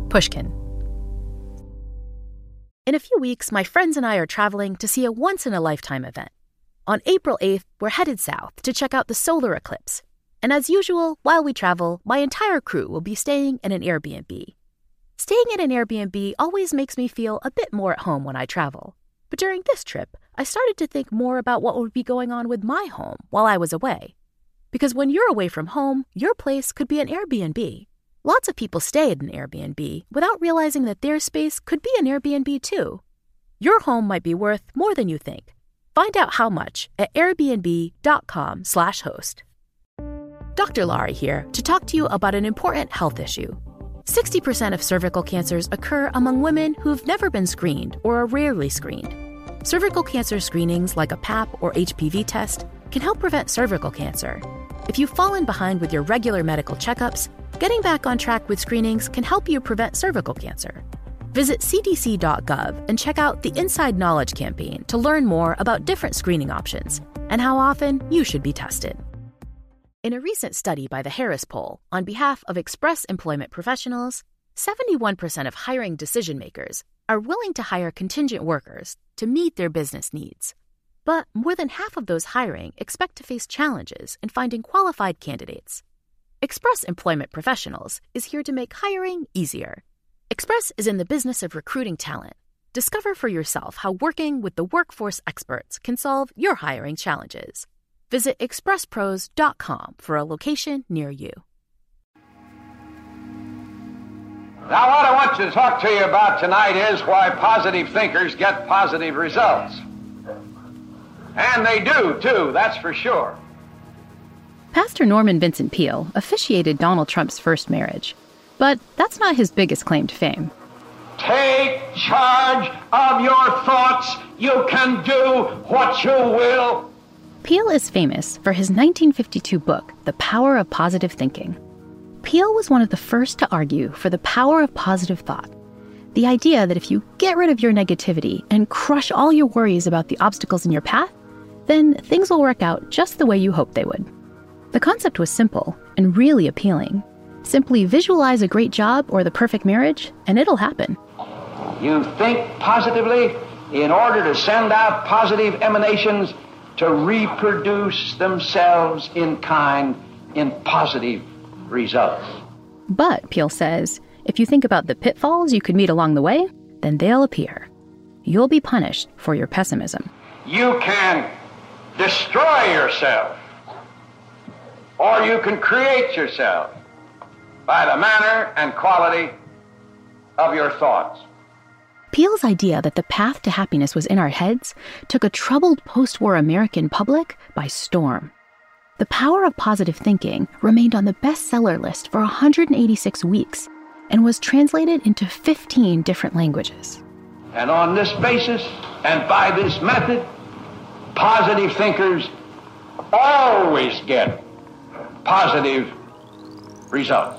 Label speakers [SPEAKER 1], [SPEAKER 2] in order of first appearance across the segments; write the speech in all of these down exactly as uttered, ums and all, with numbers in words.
[SPEAKER 1] Pushkin. In a few weeks, my friends and I are traveling to see a once-in-a-lifetime event. On April eighth, we're headed south to check out the solar eclipse. And as usual, while we travel, my entire crew will be staying in an Airbnb. Staying in an Airbnb always makes me feel a bit more at home when I travel. But during this trip, I started to think more about what would be going on with my home while I was away. Because when you're away from home, your place could be an Airbnb. Lots of people stay at an Airbnb without realizing that their space could be an Airbnb too. Your home might be worth more than you think. Find out how much at airbnb.com slash host. Doctor Laurie here to talk to you about an important health issue. sixty percent of cervical cancers occur among women who've never been screened or are rarely screened. Cervical cancer screenings like a Pap or H P V test can help prevent cervical cancer. If you've fallen behind with your regular medical checkups, getting back on track with screenings can help you prevent cervical cancer. Visit c d c dot gov and check out the Inside Knowledge campaign to learn more about different screening options and how often you should be tested. In a recent study by the Harris Poll on behalf of Express Employment Professionals, seventy-one percent of hiring decision-makers are willing to hire contingent workers to meet their business needs. But more than half of those hiring expect to face challenges in finding qualified candidates. Express Employment Professionals is here to make hiring easier. Express is in the business of recruiting talent. Discover for yourself how working with the workforce experts can solve your hiring challenges. Visit express pros dot com for a location near you.
[SPEAKER 2] Now, what I want to talk to you about tonight is why positive thinkers get positive results. And they do, too, that's for sure.
[SPEAKER 1] Pastor Norman Vincent Peale officiated Donald Trump's first marriage, but that's not his biggest claim to fame.
[SPEAKER 2] Take charge of your thoughts. You can do what you will.
[SPEAKER 1] Peale is famous for his nineteen fifty-two book, The Power of Positive Thinking. Peale was one of the first to argue for the power of positive thought, the idea that if you get rid of your negativity and crush all your worries about the obstacles in your path, then things will work out just the way you hoped they would. The concept was simple and really appealing. Simply visualize a great job or the perfect marriage, and it'll happen.
[SPEAKER 2] You think positively in order to send out positive emanations to reproduce themselves in kind in positive results.
[SPEAKER 1] But, Peale says, if you think about the pitfalls you could meet along the way, then they'll appear. You'll be punished for your pessimism.
[SPEAKER 2] You can destroy yourself, or you can create yourself by the manner and quality of your thoughts.
[SPEAKER 1] Peale's idea that the path to happiness was in our heads took a troubled post-war American public by storm. The Power of Positive Thinking remained on the bestseller list for one hundred eighty-six weeks and was translated into fifteen different languages.
[SPEAKER 2] And on this basis, and by this method, positive thinkers always get positive results.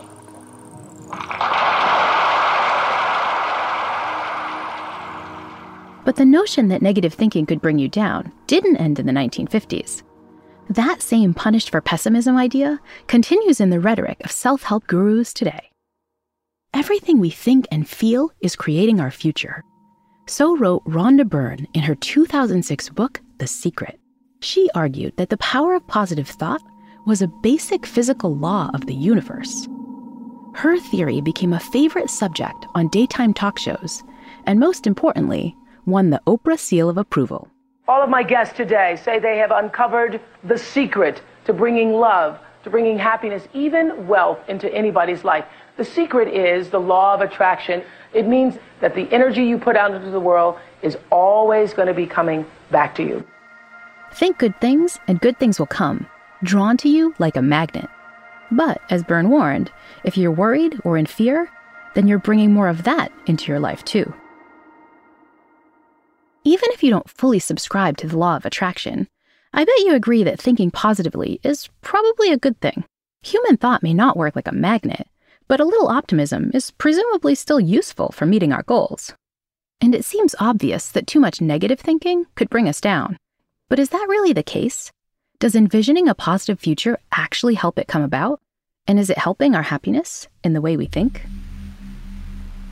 [SPEAKER 1] But the notion that negative thinking could bring you down didn't end in the nineteen fifties. That same punished for pessimism idea continues in the rhetoric of self-help gurus today. Everything we think and feel is creating our future. So wrote Rhonda Byrne in her two thousand six book, The Secret. She argued that the power of positive thought was a basic physical law of the universe. Her theory became a favorite subject on daytime talk shows, and most importantly, won the Oprah seal of approval.
[SPEAKER 3] All of my guests today say they have uncovered the secret to bringing love, to bringing happiness, even wealth into anybody's life. The secret is the law of attraction. It means that the energy you put out into the world is always going to be coming back to you.
[SPEAKER 1] Think good things, and good things will come, drawn to you like a magnet. But, as Byrne warned, if you're worried or in fear, then you're bringing more of that into your life too. Even if you don't fully subscribe to the law of attraction, I bet you agree that thinking positively is probably a good thing. Human thought may not work like a magnet, but a little optimism is presumably still useful for meeting our goals. And it seems obvious that too much negative thinking could bring us down. But is that really the case? Does envisioning a positive future actually help it come about? And is it helping our happiness in the way we think?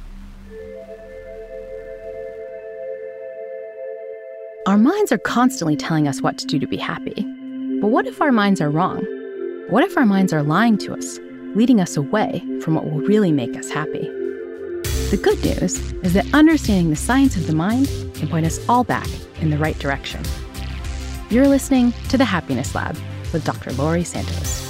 [SPEAKER 1] Our minds are constantly telling us what to do to be happy. But what if our minds are wrong? What if our minds are lying to us, leading us away from what will really make us happy? The good news is that understanding the science of the mind can point us all back in the right direction. You're listening to The Happiness Lab with Doctor Laurie Santos.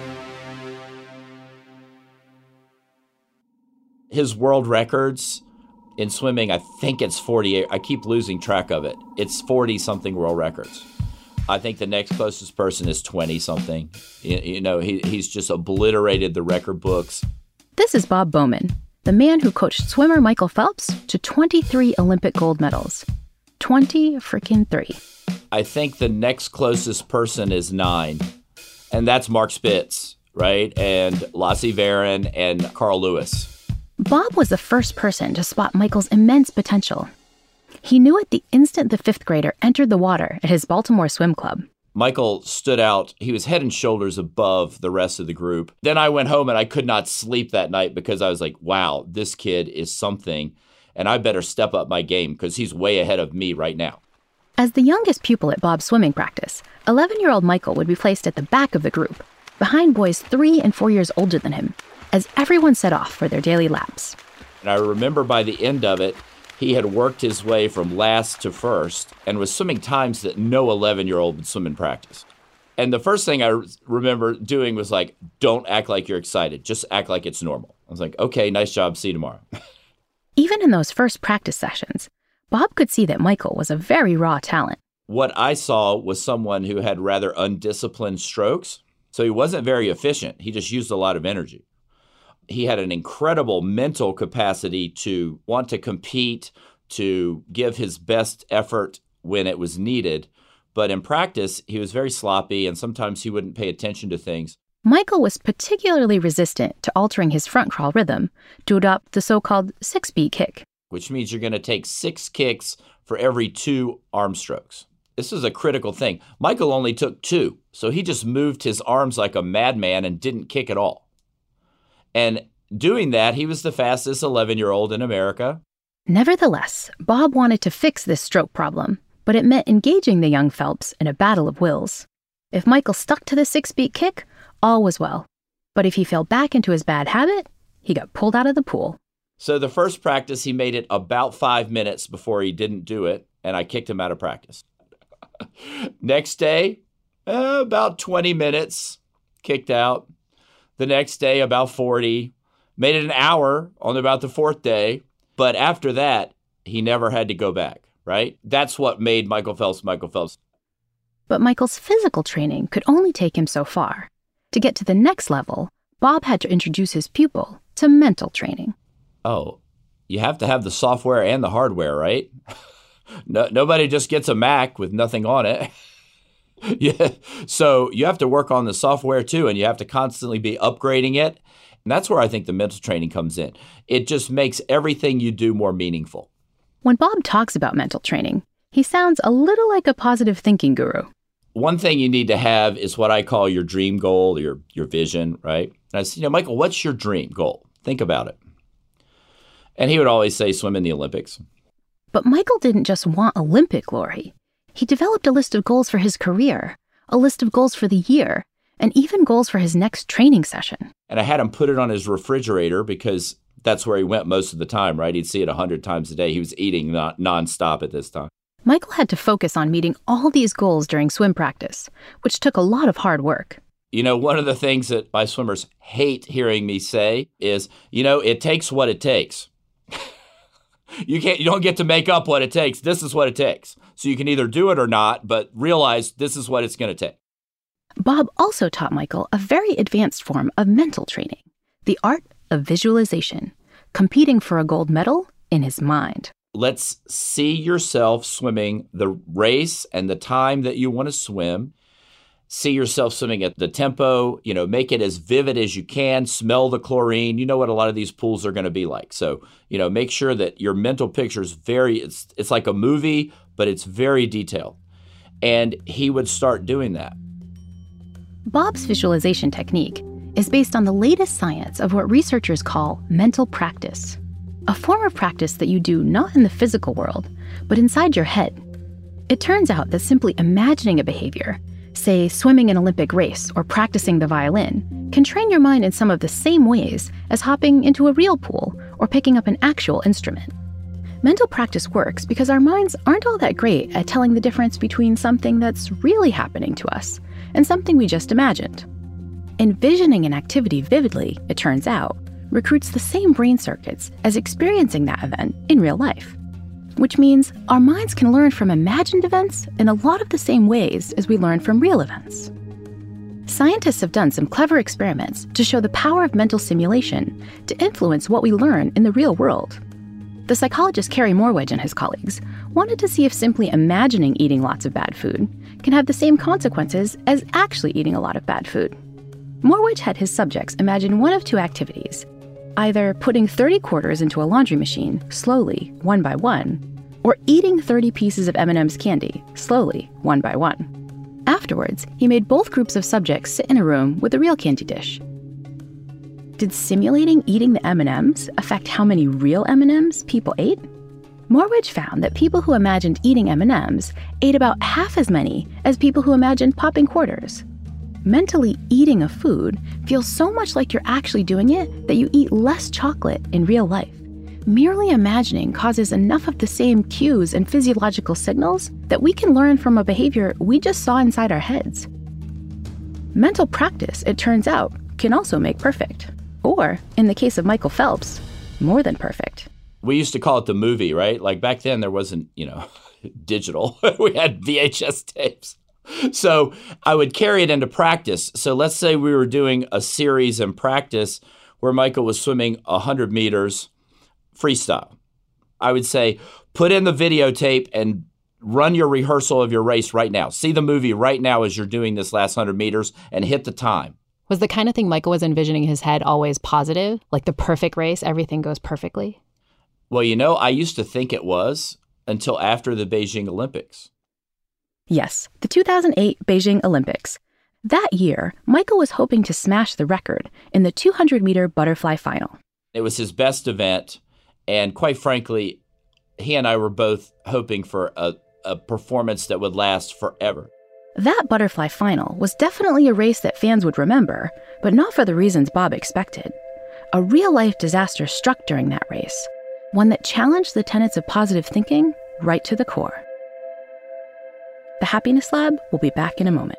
[SPEAKER 4] His world records in swimming, I think it's forty-eight. I keep losing track of it. It's forty-something world records. I think the next closest person is twenty-something. You, you know, he, he's just obliterated the record books.
[SPEAKER 1] This is Bob Bowman, the man who coached swimmer Michael Phelps to twenty-three Olympic gold medals. twenty freaking three.
[SPEAKER 4] I think the next closest person is nine, and that's Mark Spitz, right? And Lassie Varon and Carl Lewis.
[SPEAKER 1] Bob was the first person to spot Michael's immense potential. He knew it the instant the fifth grader entered the water at his Baltimore swim club.
[SPEAKER 4] Michael stood out. He was head and shoulders above the rest of the group. Then I went home and I could not sleep that night because I was like, wow, this kid is something, and I better step up my game because he's way ahead of me right now.
[SPEAKER 1] As the youngest pupil at Bob's swimming practice, eleven-year-old Michael would be placed at the back of the group, behind boys three and four years older than him, as everyone set off for their daily laps.
[SPEAKER 4] And I remember by the end of it, he had worked his way from last to first and was swimming times that no eleven-year-old would swim in practice. And the first thing I remember doing was like, don't act like you're excited. Just act like it's normal. I was like, okay, nice job. See you tomorrow.
[SPEAKER 1] Even in those first practice sessions, Bob could see that Michael was a very raw talent.
[SPEAKER 4] What I saw was someone who had rather undisciplined strokes. So he wasn't very efficient. He just used a lot of energy. He had an incredible mental capacity to want to compete, to give his best effort when it was needed. But in practice, he was very sloppy, and sometimes he wouldn't pay attention to things.
[SPEAKER 1] Michael was particularly resistant to altering his front crawl rhythm to adopt the so-called six-beat kick,
[SPEAKER 4] which means you're going to take six kicks for every two arm strokes. This is a critical thing. Michael only took two, so he just moved his arms like a madman and didn't kick at all. And doing that, he was the fastest eleven-year-old in America.
[SPEAKER 1] Nevertheless, Bob wanted to fix this stroke problem, but it meant engaging the young Phelps in a battle of wills. If Michael stuck to the six-beat kick, all was well. But if he fell back into his bad habit, he got pulled out of the pool.
[SPEAKER 4] So the first practice, he made it about five minutes before he didn't do it, and I kicked him out of practice. Next day, uh, about twenty minutes, kicked out. The next day, about forty. Made it an hour on about the fourth day. But after that, he never had to go back, right? That's what made Michael Phelps Michael Phelps.
[SPEAKER 1] But Michael's physical training could only take him so far. To get to the next level, Bob had to introduce his pupil to mental training.
[SPEAKER 4] Oh, you have to have the software and the hardware, right? no, nobody just gets a Mac with nothing on it. Yeah, so you have to work on the software too, and you have to constantly be upgrading it. And that's where I think the mental training comes in. It just makes everything you do more meaningful.
[SPEAKER 1] When Bob talks about mental training, he sounds a little like a positive thinking guru.
[SPEAKER 4] One thing you need to have is what I call your dream goal, your your vision, right? And I said, you know, Michael, what's your dream goal? Think about it. And he would always say, swim in the Olympics.
[SPEAKER 1] But Michael didn't just want Olympic glory. He developed a list of goals for his career, a list of goals for the year, and even goals for his next training session.
[SPEAKER 4] And I had him put it on his refrigerator because that's where he went most of the time, right? He'd see it a hundred times a day. He was eating not nonstop at this time.
[SPEAKER 1] Michael had to focus on meeting all these goals during swim practice, which took a lot of hard work.
[SPEAKER 4] You know, one of the things that my swimmers hate hearing me say is, you know, it takes what it takes. You can't, you don't get to make up what it takes. This is what it takes. So you can either do it or not, but realize this is what it's going to take.
[SPEAKER 1] Bob also taught Michael a very advanced form of mental training, the art of visualization, competing for a gold medal in his mind.
[SPEAKER 4] Let's see yourself swimming the race and the time that you want to swim. See yourself swimming at the tempo, you know, make it as vivid as you can, smell the chlorine. You know what a lot of these pools are going to be like. So, you know, make sure that your mental picture is very, it's, it's like a movie, but it's very detailed. And he would start doing that.
[SPEAKER 1] Bob's visualization technique is based on the latest science of what researchers call mental practice, a form of practice that you do not in the physical world, but inside your head. It turns out that simply imagining a behavior, say swimming an Olympic race or practicing the violin, can train your mind in some of the same ways as hopping into a real pool or picking up an actual instrument. Mental practice works because our minds aren't all that great at telling the difference between something that's really happening to us and something we just imagined. Envisioning an activity vividly, it turns out, recruits the same brain circuits as experiencing that event in real life, which means our minds can learn from imagined events in a lot of the same ways as we learn from real events. Scientists have done some clever experiments to show the power of mental simulation to influence what we learn in the real world. The psychologist Kerry Morwedge and his colleagues wanted to see if simply imagining eating lots of bad food can have the same consequences as actually eating a lot of bad food. Morwedge had his subjects imagine one of two activities, either putting thirty quarters into a laundry machine slowly, one by one, or eating thirty pieces of M and M's candy slowly, one by one. Afterwards, he made both groups of subjects sit in a room with a real candy dish. Did simulating eating the M and M's affect how many real M and M's people ate? Morwedge found that people who imagined eating M and M's ate about half as many as people who imagined popping quarters. Mentally eating a food feels so much like you're actually doing it that you eat less chocolate in real life. Merely imagining causes enough of the same cues and physiological signals that we can learn from a behavior we just saw inside our heads. Mental practice, it turns out, can also make perfect. Or, in the case of Michael Phelps, more than perfect.
[SPEAKER 4] We used to call it the movie, right? Like back then there wasn't, you know, digital. We had V H S tapes. So I would carry it into practice. So let's say we were doing a series in practice where Michael was swimming one hundred meters freestyle. I would say, put in the videotape and run your rehearsal of your race right now. See the movie right now as you're doing this last one hundred meters and hit the time.
[SPEAKER 5] Was the kind of thing Michael was envisioning in his head always positive? Like the perfect race, everything goes perfectly?
[SPEAKER 4] Well, you know, I used to think it was until after the Beijing Olympics.
[SPEAKER 1] Yes, the two thousand eight Beijing Olympics. That year, Michael was hoping to smash the record in the two hundred meter butterfly final.
[SPEAKER 4] It was his best event, and quite frankly, he and I were both hoping for a, a performance that would last forever.
[SPEAKER 1] That butterfly final was definitely a race that fans would remember, but not for the reasons Bob expected. A real-life disaster struck during that race, one that challenged the tenets of positive thinking right to the core. The Happiness Lab will be back in a moment.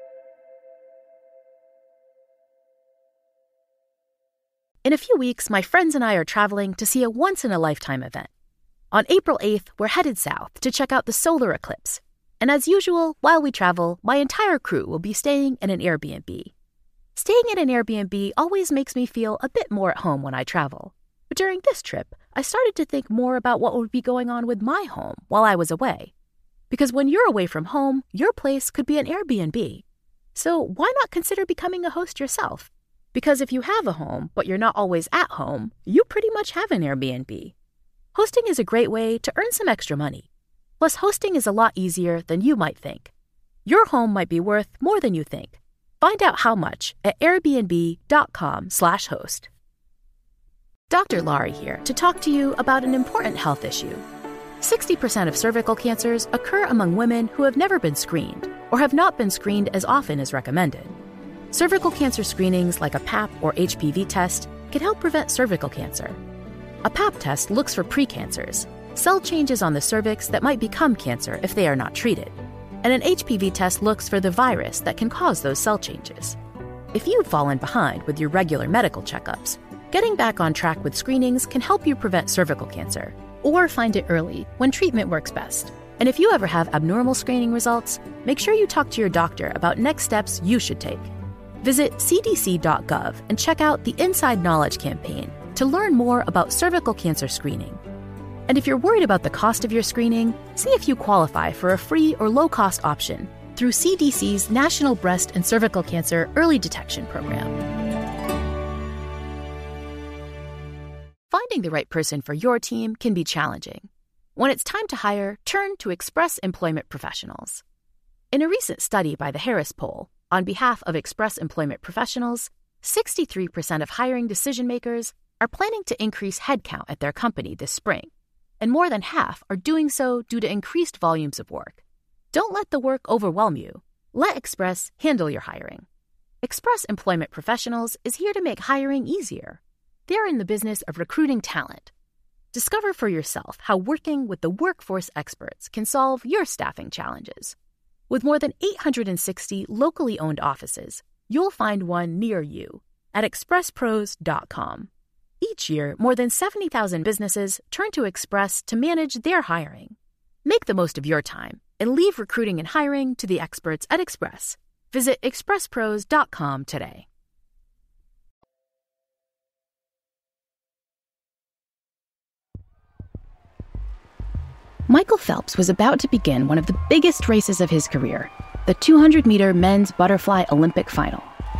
[SPEAKER 1] In a few weeks, my friends and I are traveling to see a once-in-a-lifetime event. On April eighth, we're headed south to check out the solar eclipse. And as usual, while we travel, my entire crew will be staying in an Airbnb. Staying in an Airbnb always makes me feel a bit more at home when I travel. But during this trip, I started to think more about what would be going on with my home while I was away. Because when you're away from home, your place could be an Airbnb. So why not consider becoming a host yourself? Because if you have a home, but you're not always at home, you pretty much have an Airbnb. Hosting is a great way to earn some extra money. Plus, hosting is a lot easier than you might think. Your home might be worth more than you think. Find out how much at airbnb.com slash host. Doctor Laurie here to talk to you about an important health issue. sixty percent of cervical cancers occur among women who have never been screened or have not been screened as often as recommended. Cervical cancer screenings like a Pap or H P V test can help prevent cervical cancer. A Pap test looks for precancers, cell changes on the cervix that might become cancer if they are not treated. And an H P V test looks for the virus that can cause those cell changes. If you've fallen behind with your regular medical checkups, getting back on track with screenings can help you prevent cervical cancer or find it early when treatment works best. And if you ever have abnormal screening results, make sure you talk to your doctor about next steps you should take. Visit c d c dot gov and check out the Inside Knowledge campaign to learn more about cervical cancer screening. And if you're worried about the cost of your screening, see if you qualify for a free or low-cost option through C D C's National Breast and Cervical Cancer Early Detection Program. Finding the right person for your team can be challenging. When it's time to hire, turn to Express Employment Professionals. In a recent study by the Harris Poll, on behalf of Express Employment Professionals, sixty-three percent of hiring decision-makers are planning to increase headcount at their company this spring, and more than half are doing so due to increased volumes of work. Don't let the work overwhelm you. Let Express handle your hiring. Express Employment Professionals is here to make hiring easier. They're in the business of recruiting talent. Discover for yourself how working with the workforce experts can solve your staffing challenges. With more than eight hundred sixty locally owned offices, you'll find one near you at express pros dot com. Each year, more than seventy thousand businesses turn to Express to manage their hiring. Make the most of your time and leave recruiting and hiring to the experts at Express. Visit express pros dot com today. Michael Phelps was about to begin one of the biggest races of his career, the two hundred meter men's butterfly Olympic final.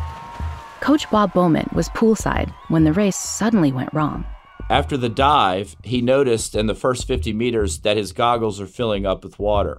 [SPEAKER 1] Coach Bob Bowman was poolside when the race suddenly went wrong.
[SPEAKER 4] After the dive, he noticed in the first fifty meters that his goggles are filling up with water.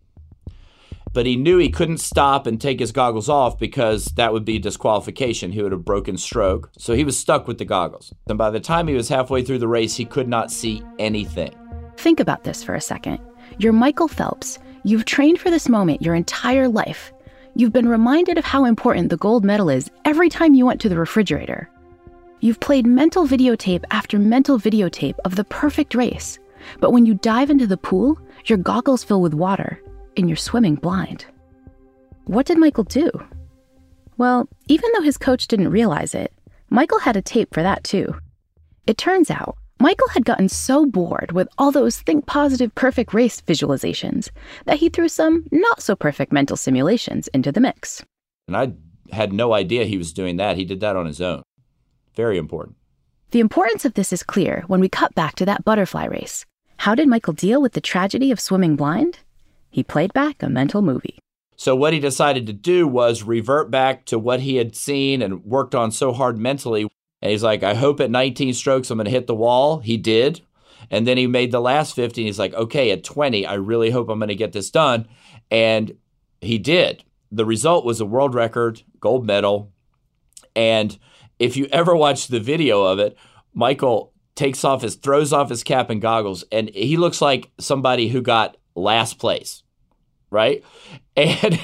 [SPEAKER 4] But he knew he couldn't stop and take his goggles off because that would be disqualification. He would have broken stroke. So he was stuck with the goggles. And by the time he was halfway through the race, he could not see anything.
[SPEAKER 1] Think about this for a second. You're Michael Phelps. You've trained for this moment your entire life. You've been reminded of how important the gold medal is every time you went to the refrigerator. You've played mental videotape after mental videotape of the perfect race. But when you dive into the pool, your goggles fill with water and you're swimming blind. What did Michael do? Well, even though his coach didn't realize it, Michael had a tape for that too. It turns out, Michael had gotten so bored with all those think positive perfect race visualizations that he threw some not so perfect mental simulations into the mix.
[SPEAKER 4] And I had no idea he was doing that. He did that on his own. Very important.
[SPEAKER 1] The importance of this is clear when we cut back to that butterfly race. How did Michael deal with the tragedy of swimming blind? He played back a mental movie.
[SPEAKER 4] So what he decided to do was revert back to what he had seen and worked on so hard mentally. And he's like, I hope at nineteen strokes I'm going to hit the wall. He did. And then he made the last fifty. And he's like, okay, at twenty, I really hope I'm going to get this done. And he did. The result was a world record, gold medal. And if you ever watch the video of it, Michael takes off his, throws off his cap and goggles, and he looks like somebody who got last place, right? And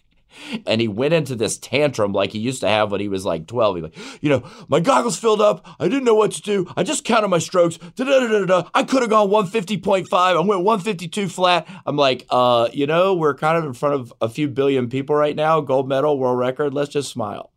[SPEAKER 4] And he went into this tantrum like he used to have when he was like twelve. He's like, you know, my goggles filled up. I didn't know what to do. I just counted my strokes. Da-da-da-da-da. I could have gone one fifty point five. I went one fifty-two flat. I'm like, uh, you know, we're kind of in front of a few billion people right now. Gold medal, world record. Let's just smile.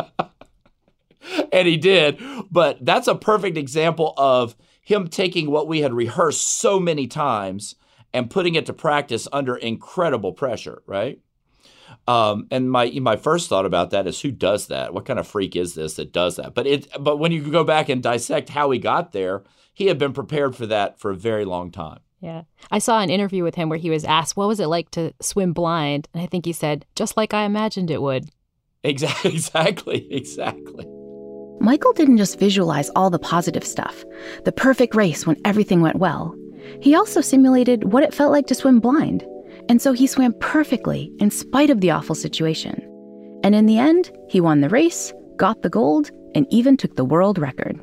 [SPEAKER 4] And he did. But that's a perfect example of him taking what we had rehearsed so many times and putting it to practice under incredible pressure, right? Um, and my my first thought about that is, who does that? What kind of freak is this that does that? But it but when you go back and dissect how he got there, he had been prepared for that for a very long time.
[SPEAKER 5] Yeah. I saw an interview with him where he was asked, what was it like to swim blind? And I think he said, just like I imagined it would.
[SPEAKER 4] Exactly, exactly, exactly.
[SPEAKER 1] Michael didn't just visualize all the positive stuff, the perfect race when everything went well. He also simulated what it felt like to swim blind. And so he swam perfectly in spite of the awful situation. And in the end, he won the race, got the gold, and even took the world record.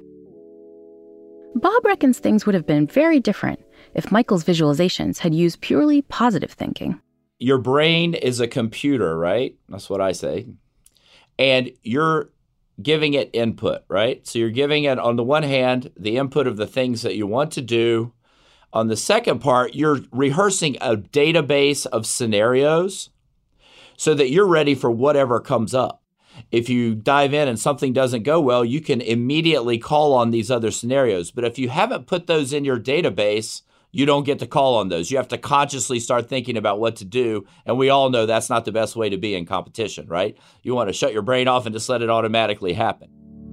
[SPEAKER 1] Bob reckons things would have been very different if Michael's visualizations had used purely positive thinking.
[SPEAKER 4] Your brain is a computer, right? That's what I say. And you're giving it input, right? So you're giving it, on the one hand, the input of the things that you want to do. On the second part, you're rehearsing a database of scenarios so that you're ready for whatever comes up. If you dive in and something doesn't go well, you can immediately call on these other scenarios. But if you haven't put those in your database, you don't get to call on those. You have to consciously start thinking about what to do. And we all know that's not the best way to be in competition, right? You want to shut your brain off and just let it automatically happen.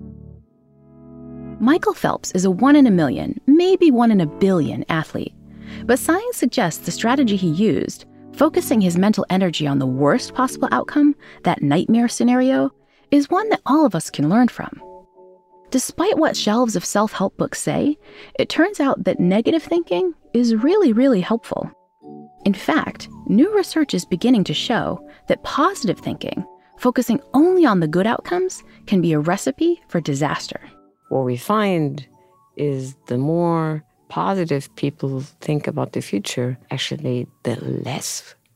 [SPEAKER 1] Michael Phelps is a one in a million, maybe one in a billion athlete. But science suggests the strategy he used, focusing his mental energy on the worst possible outcome, that nightmare scenario, is one that all of us can learn from. Despite what shelves of self-help books say, it turns out that negative thinking is really, really helpful. In fact, new research is beginning to show that positive thinking, focusing only on the good outcomes, can be a recipe for disaster.
[SPEAKER 6] What we find is the more positive people think about the future, actually, the less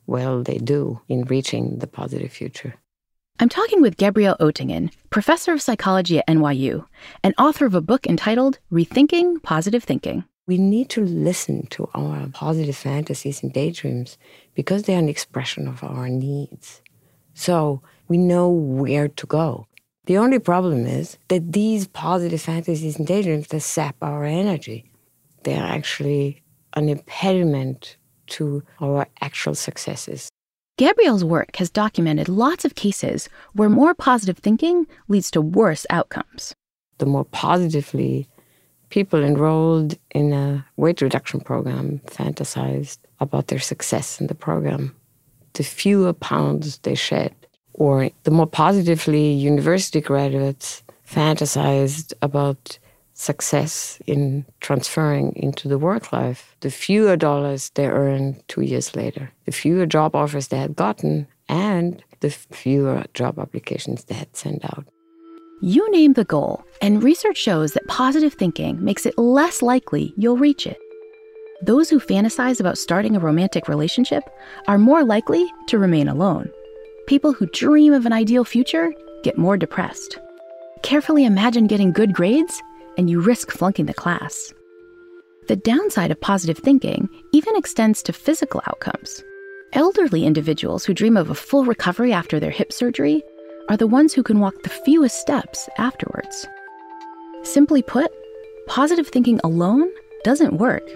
[SPEAKER 6] well they do in reaching the positive future.
[SPEAKER 1] I'm talking with Gabrielle Oettingen, professor of psychology at N Y U and author of a book entitled Rethinking Positive Thinking.
[SPEAKER 6] We need to listen to our positive fantasies and daydreams because they are an expression of our needs. So we know where to go. The only problem is that these positive fantasies and daydreams, they sap our energy. They are actually an impediment to our actual successes.
[SPEAKER 1] Gabrielle's work has documented lots of cases where more positive thinking leads to worse outcomes.
[SPEAKER 6] The more positively people enrolled in a weight reduction program fantasized about their success in the program, the fewer pounds they shed. Or the more positively university graduates fantasized about success in transferring into the work life, the fewer dollars they earned two years later, the fewer job offers they had gotten, and the fewer job applications they had sent out.
[SPEAKER 1] You name the goal, and research shows that positive thinking makes it less likely you'll reach it. Those who fantasize about starting a romantic relationship are more likely to remain alone. People who dream of an ideal future get more depressed. Carefully imagine getting good grades, and you risk flunking the class. The downside of positive thinking even extends to physical outcomes. Elderly individuals who dream of a full recovery after their hip surgery are the ones who can walk the fewest steps afterwards. Simply put, positive thinking alone doesn't work.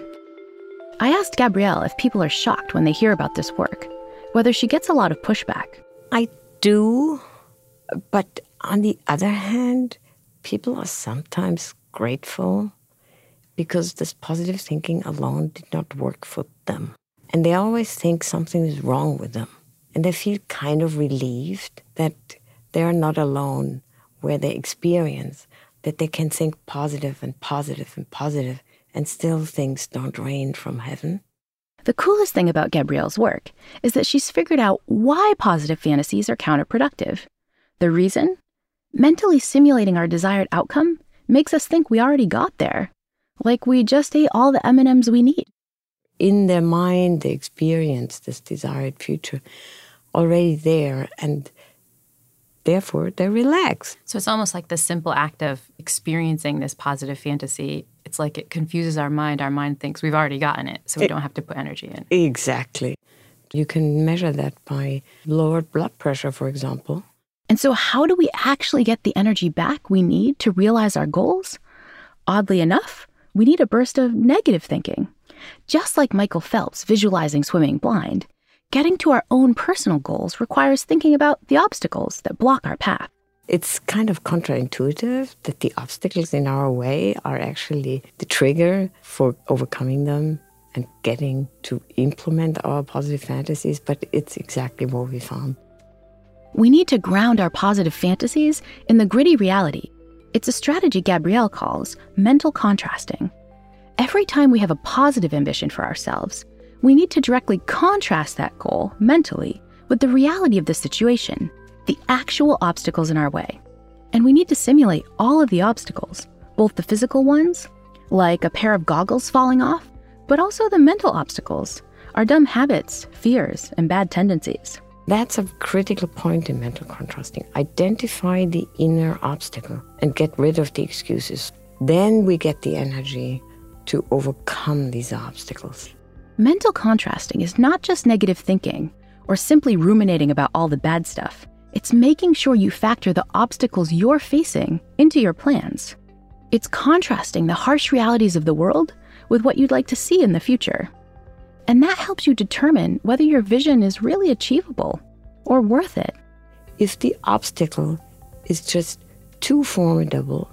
[SPEAKER 1] I asked Gabrielle if people are shocked when they hear about this work, whether she gets a lot of pushback.
[SPEAKER 6] I do, but on the other hand, people are sometimes grateful because this positive thinking alone did not work for them. And they always think something is wrong with them. And they feel kind of relieved that they are not alone, where they experience that they can think positive and positive and positive, and still things don't rain from heaven.
[SPEAKER 1] The coolest thing about Gabrielle's work is that she's figured out why positive fantasies are counterproductive. The reason? Mentally simulating our desired outcome makes us think we already got there, like we just ate all the M and M's we need.
[SPEAKER 6] In their mind, they experience this desired future already there, and therefore they relax.
[SPEAKER 5] So it's almost like the simple act of experiencing this positive fantasy. It's like it confuses our mind. Our mind thinks we've already gotten it, so we it, don't have to put energy in.
[SPEAKER 6] Exactly. You can measure that by lowered blood pressure, for example.
[SPEAKER 1] And so how do we actually get the energy back we need to realize our goals? Oddly enough, we need a burst of negative thinking. Just like Michael Phelps visualizing swimming blind, getting to our own personal goals requires thinking about the obstacles that block our path.
[SPEAKER 6] It's kind of counterintuitive that the obstacles in our way are actually the trigger for overcoming them and getting to implement our positive fantasies, but it's exactly what we found.
[SPEAKER 1] We need to ground our positive fantasies in the gritty reality. It's a strategy Gabrielle calls mental contrasting. Every time we have a positive ambition for ourselves, we need to directly contrast that goal mentally with the reality of the situation, the actual obstacles in our way. And we need to simulate all of the obstacles, both the physical ones, like a pair of goggles falling off, but also the mental obstacles, our dumb habits, fears, and bad tendencies.
[SPEAKER 6] That's a critical point in mental contrasting. Identify the inner obstacle and get rid of the excuses. Then we get the energy to overcome these obstacles.
[SPEAKER 1] Mental contrasting is not just negative thinking or simply ruminating about all the bad stuff. It's making sure you factor the obstacles you're facing into your plans. It's contrasting the harsh realities of the world with what you'd like to see in the future. And that helps you determine whether your vision is really achievable or worth it.
[SPEAKER 6] If the obstacle is just too formidable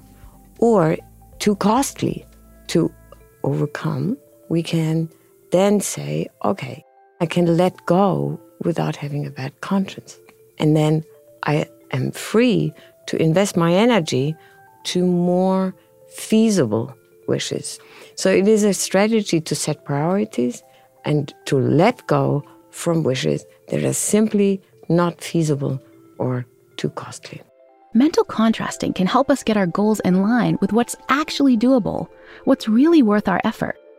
[SPEAKER 6] or too costly to overcome, we can then say, okay, I can let go without having a bad conscience. And then I am free to invest my energy to more feasible wishes. So it is a strategy to set priorities and to let go from wishes that are simply not feasible or too costly.
[SPEAKER 1] Mental contrasting can help us get our goals in line with what's actually doable, what's really worth our effort.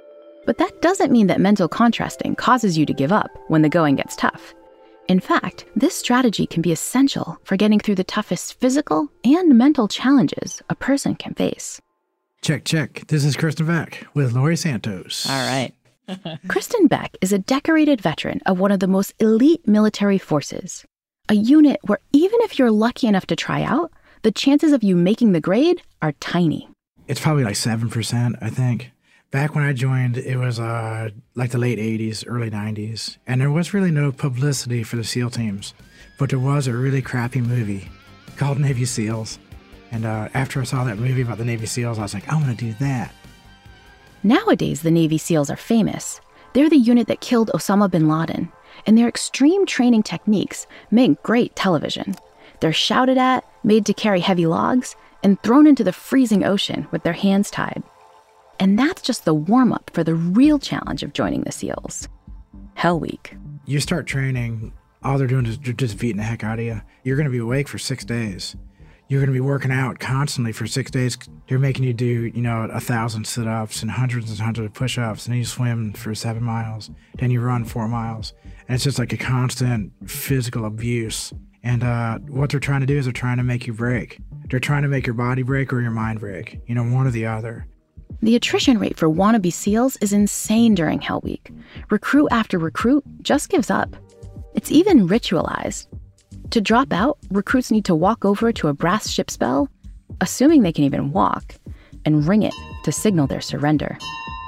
[SPEAKER 1] But that doesn't mean that mental contrasting causes you to give up when the going gets tough. In fact, this strategy can be essential for getting through the toughest physical and mental challenges a person can face.
[SPEAKER 7] Check, check. This is Kristen Beck with Laurie Santos.
[SPEAKER 5] All right.
[SPEAKER 1] Kristen Beck is a decorated veteran of one of the most elite military forces, a unit where even if you're lucky enough to try out, the chances of you making the grade are tiny.
[SPEAKER 7] It's probably like seven percent, I think. Back when I joined, it was uh, like the late eighties, early nineties, and there was really no publicity for the SEAL teams, but there was a really crappy movie called Navy SEALs. And uh, after I saw that movie about the Navy SEALs, I was like, I want to do that.
[SPEAKER 1] Nowadays, the Navy SEALs are famous. They're the unit that killed Osama bin Laden, and their extreme training techniques make great television. They're shouted at, made to carry heavy logs, and thrown into the freezing ocean with their hands tied. And that's just the warm-up for the real challenge of joining the SEALs, Hell Week.
[SPEAKER 7] You start training, all they're doing is just beating the heck out of you. You're going to be awake for six days. You're going to be working out constantly for six days. They're making you do, you know, a thousand sit-ups and hundreds and hundreds of push-ups, and then you swim for seven miles. Then you run four miles. And it's just like a constant physical abuse. And uh, what they're trying to do is they're trying to make you break. They're trying to make your body break or your mind break, you know, one or the other.
[SPEAKER 1] The attrition rate for wannabe SEALs is insane during Hell Week. Recruit after recruit just gives up. It's even ritualized. To drop out, recruits need to walk over to a brass ship's bell, assuming they can even walk, and ring it to signal their surrender.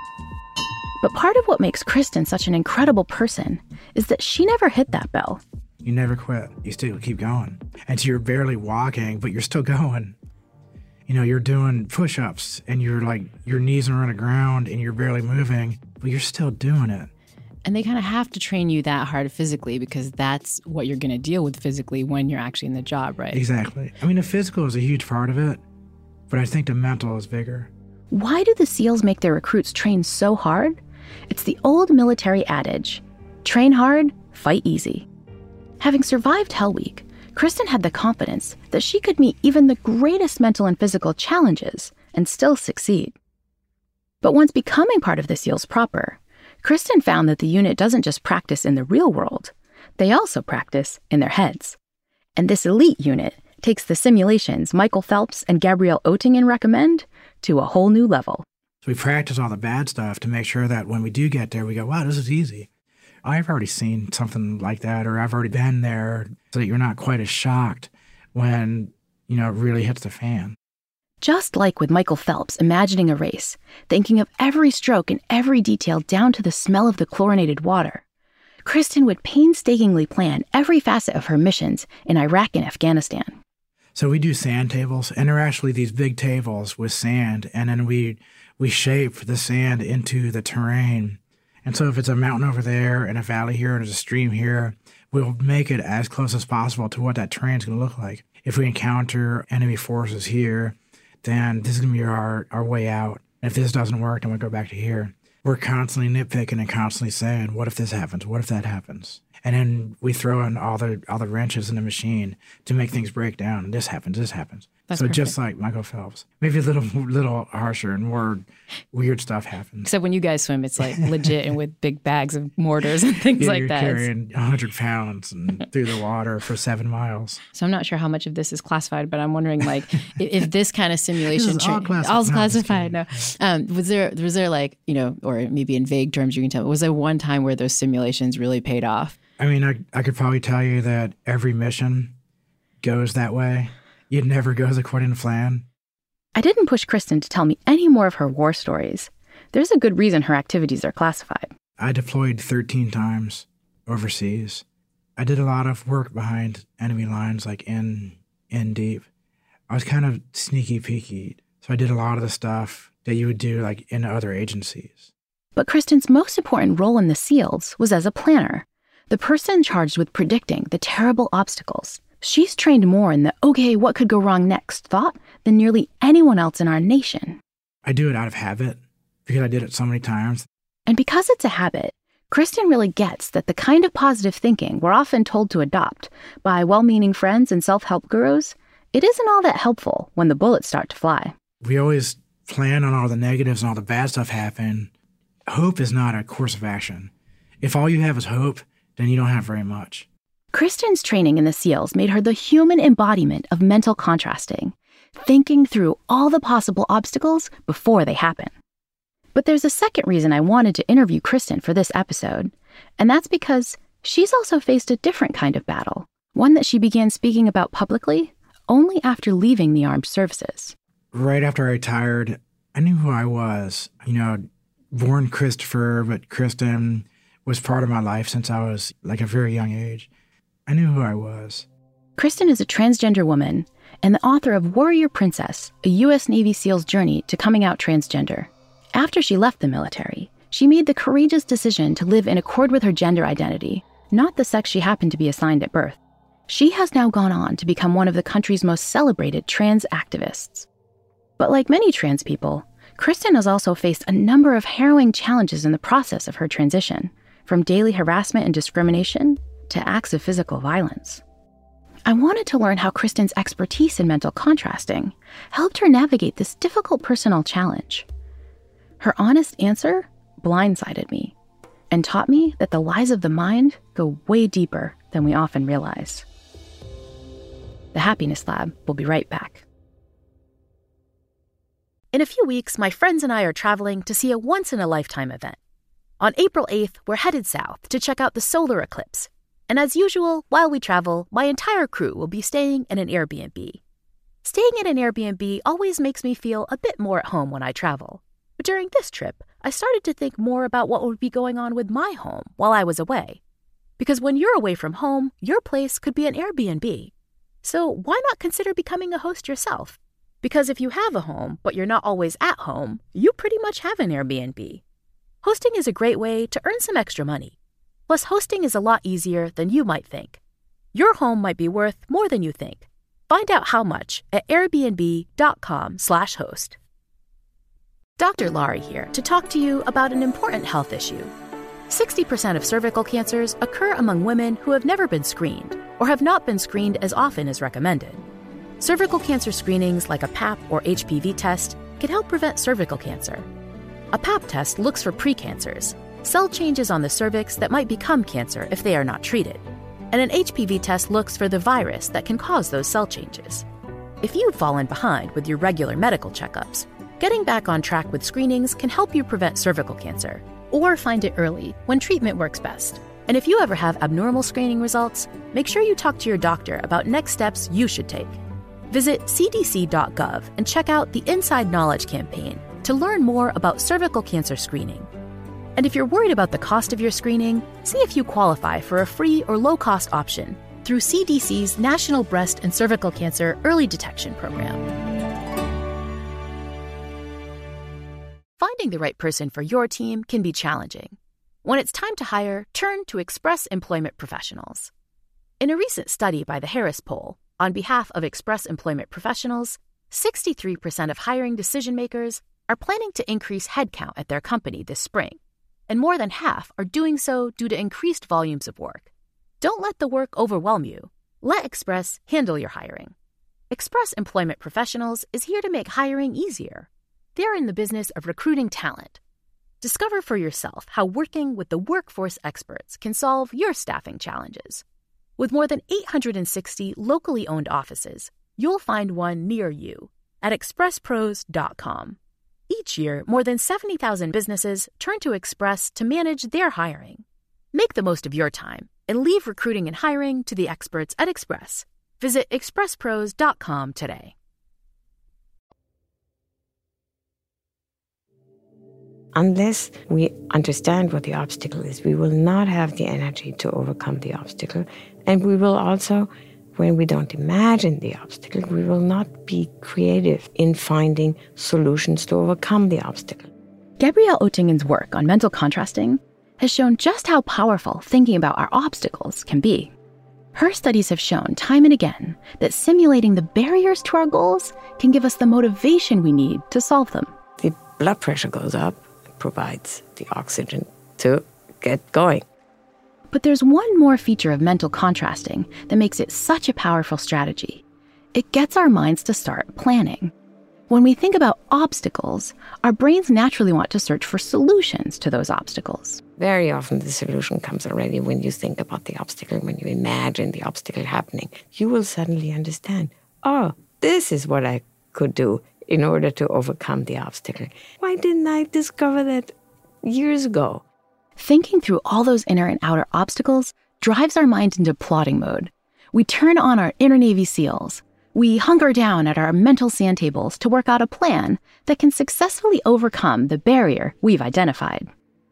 [SPEAKER 1] But part of what makes Kristen such an incredible person is that she never hit that bell.
[SPEAKER 7] You never quit. You still keep going. And so you're barely walking, but you're still going. You know, you're doing push-ups, and you're like, your knees are on the ground, and you're barely moving, but you're still doing it.
[SPEAKER 5] And they kind of have to train you that hard physically because that's what you're going to deal with physically when you're actually in the job, right?
[SPEAKER 7] Exactly. I mean, the physical is a huge part of it, but I think the mental is bigger.
[SPEAKER 1] Why do the SEALs make their recruits train so hard? It's the old military adage, train hard, fight easy. Having survived Hell Week, Kristen had the confidence that she could meet even the greatest mental and physical challenges and still succeed. But once becoming part of the SEALs proper, Kristen found that the unit doesn't just practice in the real world, they also practice in their heads. And this elite unit takes the simulations Michael Phelps and Gabrielle Oettingen recommend to a whole new level.
[SPEAKER 7] So we practice all the bad stuff to make sure that when we do get there, we go, wow, this is easy. I've already seen something like that, or I've already been there, so that you're not quite as shocked when, you know, it really hits the fan.
[SPEAKER 1] Just like with Michael Phelps imagining a race, thinking of every stroke and every detail down to the smell of the chlorinated water, Kristen would painstakingly plan every facet of her missions in Iraq and Afghanistan.
[SPEAKER 7] So we do sand tables, and they're actually these big tables with sand, and then we we shape the sand into the terrain. And so if it's a mountain over there and a valley here and there's a stream here, we'll make it as close as possible to what that terrain's going to look like. If we encounter enemy forces here, then this is going to be our, our way out. And if this doesn't work, then we'll go back to here. We're constantly nitpicking and constantly saying, what if this happens? What if that happens? And then we throw in all the all the wrenches in the machine to make things break down. And this happens, this happens.
[SPEAKER 5] That's
[SPEAKER 7] so
[SPEAKER 5] perfect.
[SPEAKER 7] Just like Michael Phelps. Maybe a little little harsher and more weird stuff happens.
[SPEAKER 5] Except when you guys swim, it's like legit and with big bags of mortars and things
[SPEAKER 7] yeah,
[SPEAKER 5] like
[SPEAKER 7] you're
[SPEAKER 5] that.
[SPEAKER 7] You're carrying one hundred pounds and through the water for seven miles.
[SPEAKER 5] So I'm not sure how much of this is classified, but I'm wondering, like, if, if this kind of simulation...
[SPEAKER 7] This is all classified.
[SPEAKER 5] All
[SPEAKER 7] No,
[SPEAKER 5] classified, no. Um, was there, was there like, you know, or maybe in vague terms you can tell, was there one time where those simulations really paid off?
[SPEAKER 7] I mean, I, I could probably tell you that every mission goes that way. It never goes according to plan.
[SPEAKER 1] I didn't push Kristen to tell me any more of her war stories. There's a good reason her activities are classified.
[SPEAKER 7] I deployed thirteen times overseas. I did a lot of work behind enemy lines, like in, in deep. I was kind of sneaky peeky. So I did a lot of the stuff that you would do like in other agencies.
[SPEAKER 1] But Kristen's most important role in the SEALs was as a planner, the person charged with predicting the terrible obstacles. She's trained more in the, okay, what could go wrong next thought than nearly anyone else in our nation.
[SPEAKER 7] I do it out of habit because I did it so many times.
[SPEAKER 1] And because it's a habit, Kristen really gets that the kind of positive thinking we're often told to adopt by well-meaning friends and self-help gurus, it isn't all that helpful when the bullets start to fly.
[SPEAKER 7] We always plan on all the negatives and all the bad stuff happen, hope is not a course of action. If all you have is hope, then you don't have very much.
[SPEAKER 1] Kristen's training in the SEALs made her the human embodiment of mental contrasting, thinking through all the possible obstacles before they happen. But there's a second reason I wanted to interview Kristen for this episode, and that's because she's also faced a different kind of battle, one that she began speaking about publicly only after leaving the armed services.
[SPEAKER 7] Right after I retired, I knew who I was. You know, born Christopher, but Kristen was part of my life since I was like a very young age. I knew who I was.
[SPEAKER 1] Kristen is a transgender woman and the author of Warrior Princess, a U S Navy SEAL's journey to coming out transgender. After she left the military, she made the courageous decision to live in accord with her gender identity, not the sex she happened to be assigned at birth. She has now gone on to become one of the country's most celebrated trans activists. But like many trans people, Kristen has also faced a number of harrowing challenges in the process of her transition, from daily harassment and discrimination to acts of physical violence. I wanted to learn how Kristen's expertise in mental contrasting helped her navigate this difficult personal challenge. Her honest answer blindsided me and taught me that the lies of the mind go way deeper than we often realize. The Happiness Lab will be right back. In a few weeks, my friends and I are traveling to see a once-in-a-lifetime event. On April eighth, we're headed south to check out the solar eclipse. And as usual, while we travel, my entire crew will be staying in an Airbnb. Staying in an Airbnb always makes me feel a bit more at home when I travel. But during this trip, I started to think more about what would be going on with my home while I was away. Because when you're away from home, your place could be an Airbnb. So why not consider becoming a host yourself? Because if you have a home, but you're not always at home, you pretty much have an Airbnb. Hosting is a great way to earn some extra money. Plus, hosting is a lot easier than you might think. Your home might be worth more than you think. Find out how much at airbnb.com slash host. Doctor Laurie here to talk to you about an important health issue. sixty percent of cervical cancers occur among women who have never been screened or have not been screened as often as recommended. Cervical cancer screenings like a Pap or H P V test can help prevent cervical cancer. A Pap test looks for precancers, cell changes on the cervix that might become cancer if they are not treated. And an H P V test looks for the virus that can cause those cell changes. If you've fallen behind with your regular medical checkups, getting back on track with screenings can help you prevent cervical cancer or find it early when treatment works best. And if you ever have abnormal screening results, make sure you talk to your doctor about next steps you should take. Visit c d c dot gov and check out the Inside Knowledge campaign to learn more about cervical cancer screening. And if you're worried about the cost of your screening, see if you qualify for a free or low-cost option through C D C's National Breast and Cervical Cancer Early Detection Program. Finding the right person for your team can be challenging. When it's time to hire, turn to Express Employment Professionals. In a recent study by the Harris Poll, on behalf of Express Employment Professionals, sixty-three percent of hiring decision-makers are planning to increase headcount at their company this spring, and more than half are doing so due to increased volumes of work. Don't let the work overwhelm you. Let Express handle your hiring. Express Employment Professionals is here to make hiring easier. They're in the business of recruiting talent. Discover for yourself how working with the workforce experts can solve your staffing challenges. With more than eight hundred sixty locally owned offices, you'll find one near you at express pros dot com. Each year, more than seventy thousand businesses turn to Express to manage their hiring. Make the most of your time and leave recruiting and hiring to the experts at Express. Visit express pros dot com today.
[SPEAKER 6] Unless we understand what the obstacle is, we will not have the energy to overcome the obstacle. And we will also, when we don't imagine the obstacle, we will not be creative in finding solutions to overcome the obstacle.
[SPEAKER 1] Gabrielle Oettingen's work on mental contrasting has shown just how powerful thinking about our obstacles can be. Her studies have shown time and again that simulating the barriers to our goals can give us the motivation we need to solve them.
[SPEAKER 6] The blood pressure goes up, it provides the oxygen to get going.
[SPEAKER 1] But there's one more feature of mental contrasting that makes it such a powerful strategy. It gets our minds to start planning. When we think about obstacles, our brains naturally want to search for solutions to those obstacles.
[SPEAKER 6] Very often the solution comes already when you think about the obstacle, when you imagine the obstacle happening. You will suddenly understand, oh, this is what I could do in order to overcome the obstacle. Why didn't I discover that years ago?
[SPEAKER 1] Thinking through all those inner and outer obstacles drives our mind into plotting mode. We turn on our inner Navy SEALs. We hunker down at our mental sand tables to work out a plan that can successfully overcome the barrier we've identified.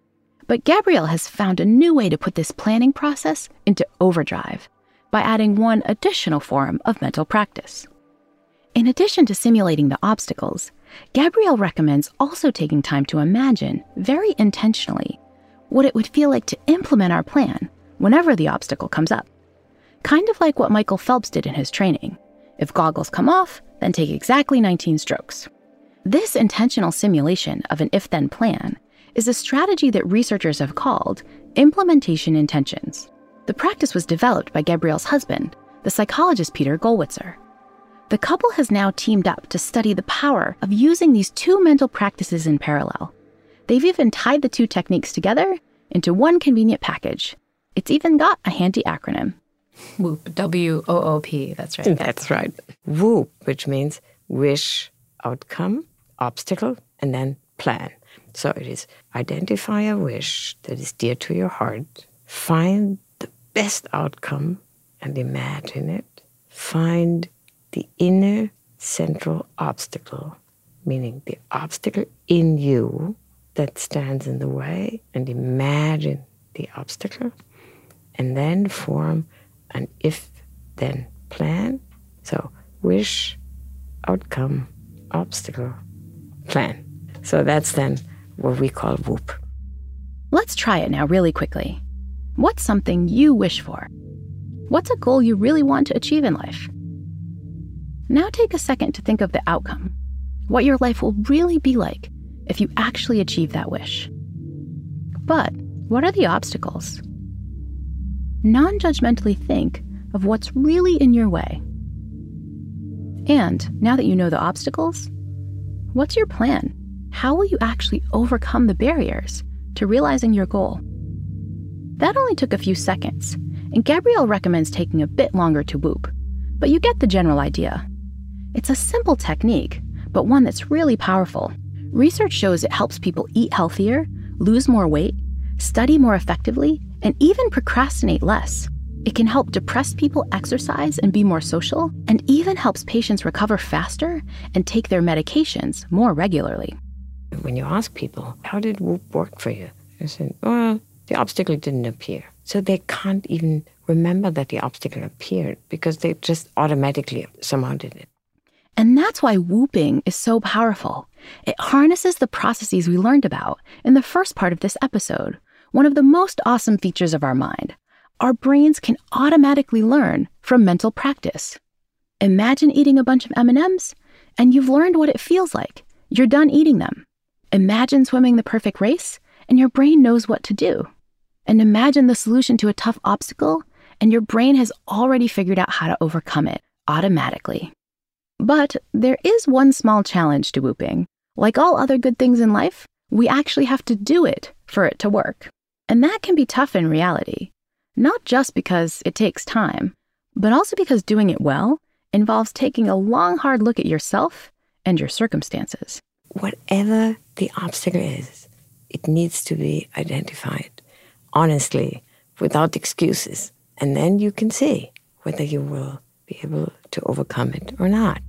[SPEAKER 1] But Gabrielle has found a new way to put this planning process into overdrive by adding one additional form of mental practice. In addition to simulating the obstacles, Gabrielle recommends also taking time to imagine, very intentionally, what it would feel like to implement our plan whenever the obstacle comes up. Kind of like what Michael Phelps did in his training. If goggles come off, then take exactly nineteen strokes. This intentional simulation of an if-then plan is a strategy that researchers have called implementation intentions. The practice was developed by Gabrielle's husband, the psychologist Peter Gollwitzer. The couple has now teamed up to study the power of using these two mental practices in parallel. They've even tied the two techniques together into one convenient package. It's even got a handy acronym.
[SPEAKER 5] WOOP, W O O P, that's right.
[SPEAKER 6] That's right. WOOP, which means wish, outcome, obstacle, and then plan. So it is identify a wish that is dear to your heart, find the best outcome and imagine it, find the inner central obstacle, meaning the obstacle in you that stands in the way, and imagine the obstacle, and then form an if-then plan. So wish, outcome, obstacle, plan. So that's then what we call WOOP.
[SPEAKER 1] Let's try it now really quickly. What's something you wish for? What's a goal you really want to achieve in life? Now take a second to think of the outcome, what your life will really be like if you actually achieve that wish. But what are the obstacles? Non-judgmentally think of what's really in your way. And now that you know the obstacles, what's your plan? How will you actually overcome the barriers to realizing your goal? That only took a few seconds, and Gabrielle recommends taking a bit longer to WOOP, but you get the general idea. It's a simple technique, but one that's really powerful. Research shows it helps people eat healthier, lose more weight, study more effectively, and even procrastinate less. It can help depressed people exercise and be more social, and even helps patients recover faster and take their medications more regularly.
[SPEAKER 6] When you ask people, how did WOOP work for you? They say, well, the obstacle didn't appear. So they can't even remember that the obstacle appeared because they just automatically somehow did it.
[SPEAKER 1] And that's why whooping is so powerful. It harnesses the processes we learned about in the first part of this episode, one of the most awesome features of our mind. Our brains can automatically learn from mental practice. Imagine eating a bunch of M and M's, and you've learned what it feels like. You're done eating them. Imagine swimming the perfect race, and your brain knows what to do. And imagine the solution to a tough obstacle, and your brain has already figured out how to overcome it automatically. But there is one small challenge to whooping. Like all other good things in life, we actually have to do it for it to work. And that can be tough in reality, not just because it takes time, but also because doing it well involves taking a long, hard look at yourself and your circumstances.
[SPEAKER 6] Whatever the obstacle is, it needs to be identified honestly, without excuses. And then you can see whether you will be able to overcome it or not.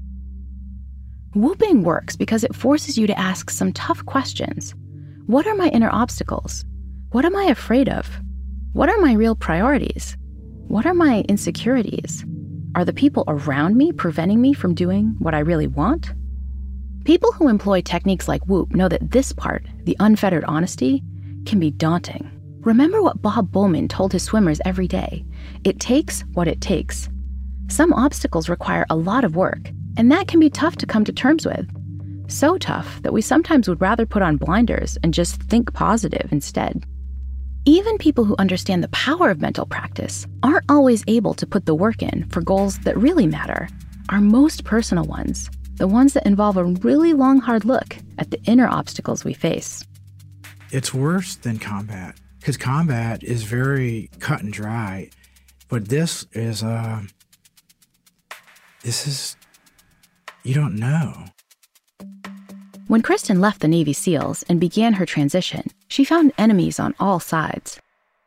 [SPEAKER 1] Whooping works because it forces you to ask some tough questions. What are my inner obstacles? What am I afraid of? What are my real priorities? What are my insecurities? Are the people around me preventing me from doing what I really want? People who employ techniques like Whoop know that this part, the unfettered honesty, can be daunting. Remember what Bob Bowman told his swimmers every day. It takes what it takes. Some obstacles require a lot of work, and that can be tough to come to terms with. So tough that we sometimes would rather put on blinders and just think positive instead. Even people who understand the power of mental practice aren't always able to put the work in for goals that really matter, our most personal ones. the ones that involve a really long, hard look at the inner obstacles we face.
[SPEAKER 7] It's worse than combat, because combat is very cut and dry, but this is, uh, this is, you don't know.
[SPEAKER 1] When Kristen left the Navy SEALs and began her transition, she found enemies on all sides.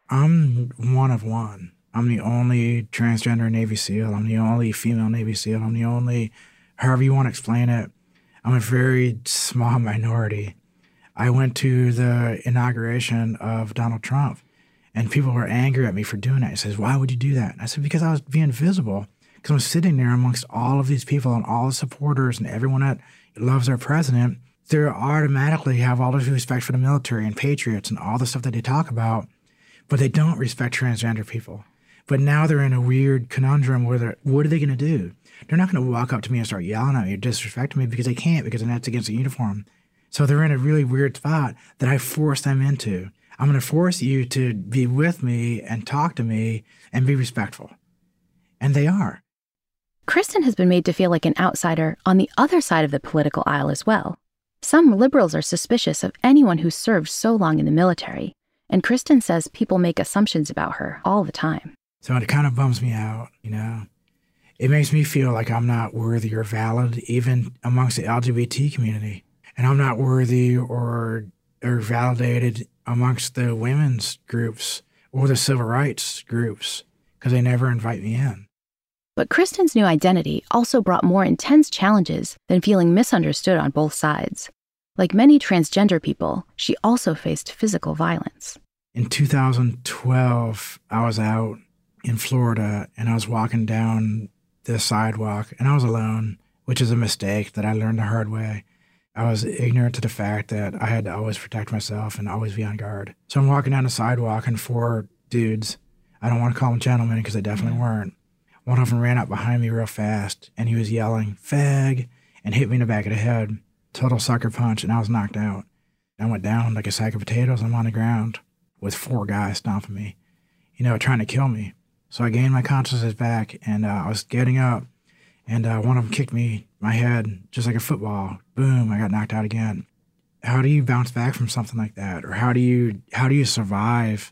[SPEAKER 7] I'm one of one. I'm the only transgender Navy SEAL. I'm the only female Navy SEAL. I'm the only, however you want to explain it. I'm a very small minority. I went to the inauguration of Donald Trump, and people were angry at me for doing that. He says, why would you do that? And I said, because I was being visible. Because I was sitting there amongst all of these people and all the supporters and everyone that loves their president. They automatically have all this respect for the military and patriots and all the stuff that they talk about, but they don't respect transgender people. But now they're in a weird conundrum where they're, what are they going to do? They're not going to walk up to me and start yelling at me or disrespecting me because they can't, because then that's against the uniform. So they're in a really weird spot that I force them into. I'm going to force you to be with me and talk to me and be respectful. And they are.
[SPEAKER 1] Kristen has been made to feel like an outsider on the other side of the political aisle as well. Some liberals are suspicious of anyone who's served so long in the military, and Kristen says people make assumptions about her all the time.
[SPEAKER 7] So it kind of bums me out, you know. It makes me feel like I'm not worthy or valid, even amongst the L G B T community. And I'm not worthy or, or validated amongst the women's groups or the civil rights groups, because they never invite me in.
[SPEAKER 1] But Kristen's new identity also brought more intense challenges than feeling misunderstood on both sides. Like many transgender people, she also faced physical violence.
[SPEAKER 7] In two thousand twelve, I was out in Florida and I was walking down the sidewalk and I was alone, which is a mistake that I learned the hard way. I was ignorant to the fact that I had to always protect myself and always be on guard. So I'm walking down the sidewalk and four dudes, I don't want to call them gentlemen because they definitely weren't. One of them ran up behind me real fast, and he was yelling, fag, and hit me in the back of the head. Total sucker punch, and I was knocked out. I went down like a sack of potatoes. I'm on the ground with four guys stomping me, you know, trying to kill me. So I gained my consciousness back, and uh, I was getting up, and uh, one of them kicked me, my head, just like a football. Boom, I got knocked out again. How do you bounce back from something like that? Or how do you, how do you survive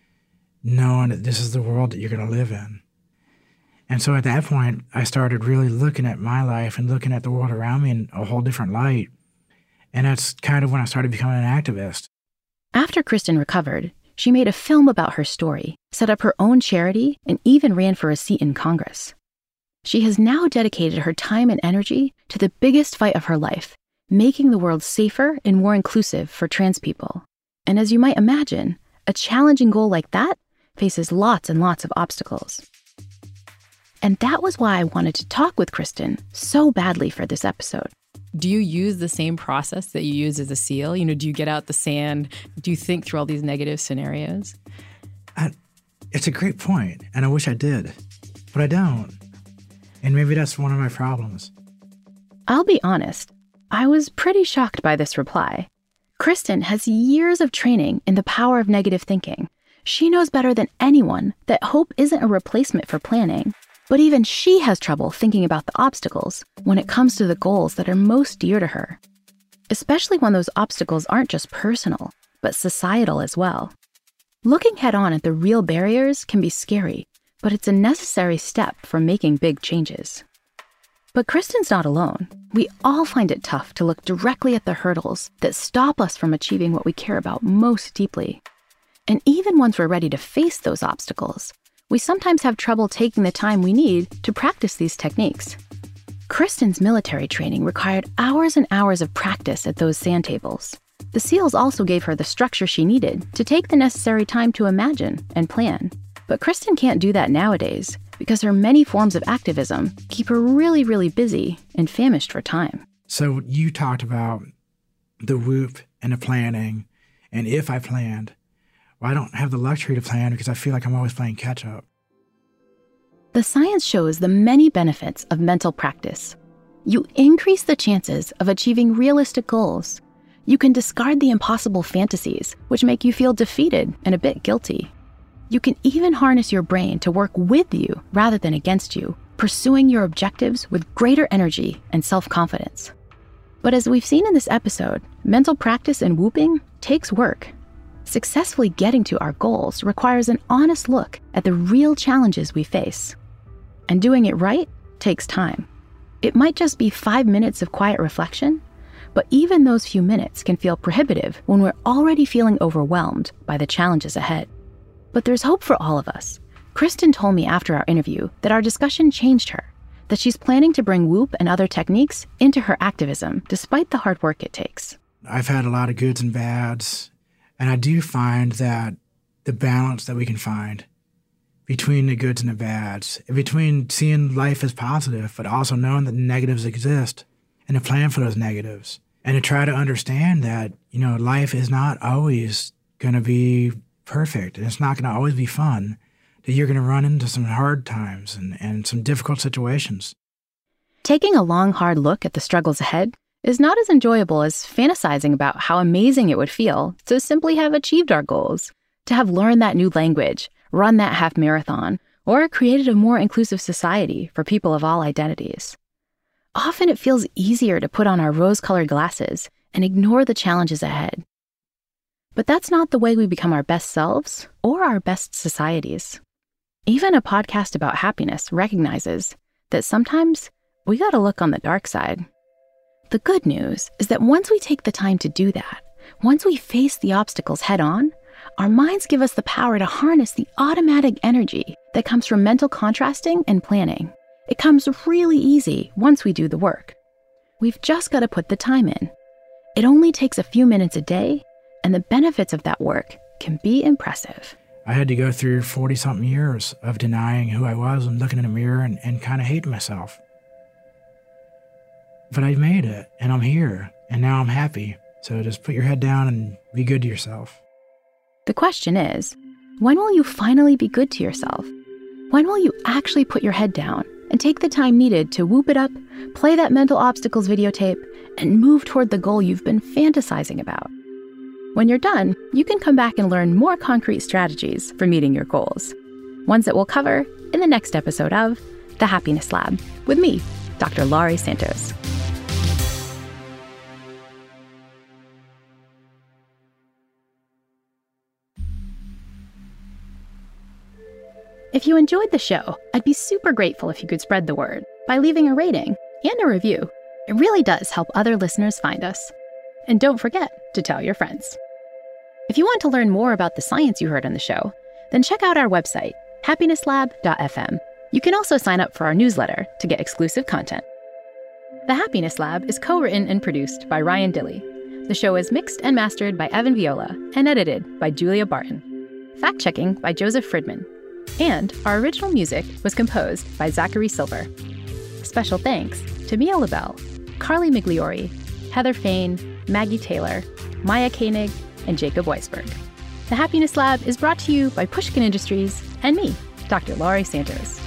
[SPEAKER 7] knowing that this is the world that you're going to live in? And so at that point, I started really looking at my life and looking at the world around me in a whole different light. And that's kind of when I started becoming an activist.
[SPEAKER 1] After Kristen recovered, she made a film about her story, set up her own charity, and even ran for a seat in Congress. She has now dedicated her time and energy to the biggest fight of her life, making the world safer and more inclusive for trans people. And as you might imagine, a challenging goal like that faces lots and lots of obstacles. And that was why I wanted to talk with Kristen so badly for this episode.
[SPEAKER 5] Do you use the same process that you use as a SEAL? You know, do you get out the sand? Do you think through all these negative scenarios?
[SPEAKER 7] I, it's a great point, and I wish I did, but I don't. And maybe that's one of my problems.
[SPEAKER 1] I'll be honest, I was pretty shocked by this reply. Kristen has years of training in the power of negative thinking. She knows better than anyone that hope isn't a replacement for planning. But even she has trouble thinking about the obstacles when it comes to the goals that are most dear to her, especially when those obstacles aren't just personal, but societal as well. Looking head-on at the real barriers can be scary, but it's a necessary step for making big changes. But Kristen's not alone. We all find it tough to look directly at the hurdles that stop us from achieving what we care about most deeply. And even once we're ready to face those obstacles, we sometimes have trouble taking the time we need to practice these techniques. Kristen's military training required hours and hours of practice at those sand tables. The SEALs also gave her the structure she needed to take the necessary time to imagine and plan. But Kristen can't do that nowadays because her many forms of activism keep her really, really busy and famished for time.
[SPEAKER 7] So you talked about the whoop and the planning, and if I planned, well, I don't have the luxury to plan because I feel like I'm always playing catch up.
[SPEAKER 1] The science shows the many benefits of mental practice. You increase the chances of achieving realistic goals. You can discard the impossible fantasies, which make you feel defeated and a bit guilty. You can even harness your brain to work with you rather than against you, pursuing your objectives with greater energy and self-confidence. But as we've seen in this episode, mental practice in whooping takes work. Successfully getting to our goals requires an honest look at the real challenges we face. And doing it right takes time. It might just be five minutes of quiet reflection, but even those few minutes can feel prohibitive when we're already feeling overwhelmed by the challenges ahead. But there's hope for all of us. Kristen told me after our interview that our discussion changed her, that she's planning to bring Whoop and other techniques into her activism despite the hard work it takes.
[SPEAKER 7] I've had a lot of goods and bads, and I do find that the balance that we can find between the goods and the bads, between seeing life as positive, but also knowing that negatives exist and to plan for those negatives, and to try to understand that, you know, life is not always going to be perfect, and it's not going to always be fun, that you're going to run into some hard times and, and some difficult situations.
[SPEAKER 1] Taking a long, hard look at the struggles ahead is not as enjoyable as fantasizing about how amazing it would feel to simply have achieved our goals, to have learned that new language, run that half marathon, or created a more inclusive society for people of all identities. Often it feels easier to put on our rose-colored glasses and ignore the challenges ahead. But that's not the way we become our best selves or our best societies. Even a podcast about happiness recognizes that sometimes we gotta look on the dark side. The good news is that once we take the time to do that, once we face the obstacles head on, our minds give us the power to harness the automatic energy that comes from mental contrasting and planning. It comes really easy once we do the work. We've just got to put the time in. It only takes a few minutes a day, and the benefits of that work can be impressive.
[SPEAKER 7] I had to go through forty-something years of denying who I was and looking in the mirror and, and kind of hating myself. But I made it, and I'm here, and now I'm happy. So just put your head down and be good to yourself.
[SPEAKER 1] The question is, when will you finally be good to yourself? When will you actually put your head down and take the time needed to whoop it up, play that mental obstacles videotape, and move toward the goal you've been fantasizing about? When you're done, you can come back and learn more concrete strategies for meeting your goals, ones that we'll cover in the next episode of The Happiness Lab with me, Doctor Laurie Santos. If you enjoyed the show, I'd be super grateful if you could spread the word by leaving a rating and a review. It really does help other listeners find us. And don't forget to tell your friends. If you want to learn more about the science you heard on the show, then check out our website, happiness lab dot f m. You can also sign up for our newsletter to get exclusive content. The Happiness Lab is co-written and produced by Ryan Dilley. The show is mixed and mastered by Evan Viola and edited by Julia Barton. Fact-checking by Joseph Fridman. And our original music was composed by Zachary Silver. Special thanks to Mia LaBelle, Carly Migliori, Heather Fain, Maggie Taylor, Maya Koenig, and Jacob Weisberg. The Happiness Lab is brought to you by Pushkin Industries and me, Doctor Laurie Santos.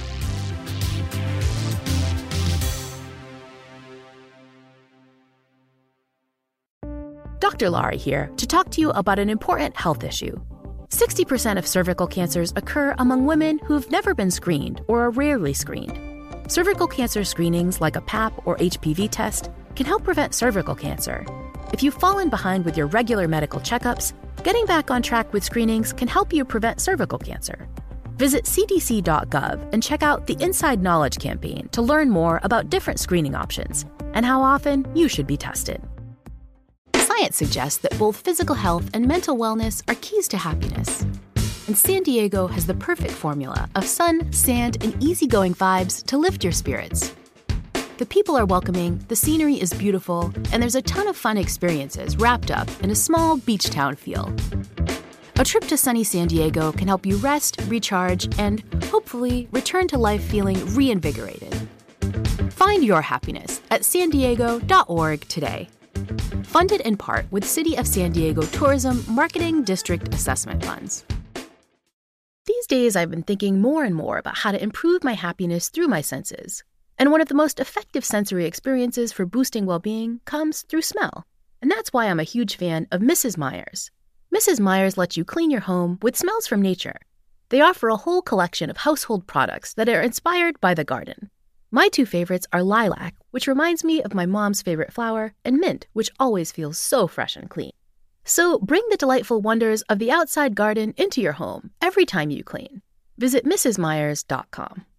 [SPEAKER 1] Doctor Laurie here to talk to you about an important health issue. sixty percent of cervical cancers occur among women who've never been screened or are rarely screened. Cervical cancer screenings like a Pap or H P V test can help prevent cervical cancer. If you've fallen behind with your regular medical checkups, getting back on track with screenings can help you prevent cervical cancer. Visit c d c dot gov and check out the Inside Knowledge campaign to learn more about different screening options and how often you should be tested. Science suggests that both physical health and mental wellness are keys to happiness. And San Diego has the perfect formula of sun, sand, and easygoing vibes to lift your spirits. The people are welcoming, the scenery is beautiful, and there's a ton of fun experiences wrapped up in a small beach town feel. A trip to sunny San Diego can help you rest, recharge, and hopefully return to life feeling reinvigorated. Find your happiness at san diego dot org today. Funded in part with City of San Diego Tourism Marketing District Assessment Funds. These days, I've been thinking more and more about how to improve my happiness through my senses. And one of the most effective sensory experiences for boosting well-being comes through smell. And that's why I'm a huge fan of Missus Meyer's. Missus Meyer's lets you clean your home with smells from nature. They offer a whole collection of household products that are inspired by the garden. My two favorites are lilac, which reminds me of my mom's favorite flower, and mint, which always feels so fresh and clean. So bring the delightful wonders of the outside garden into your home every time you clean. Visit Mrs Meyers dot com.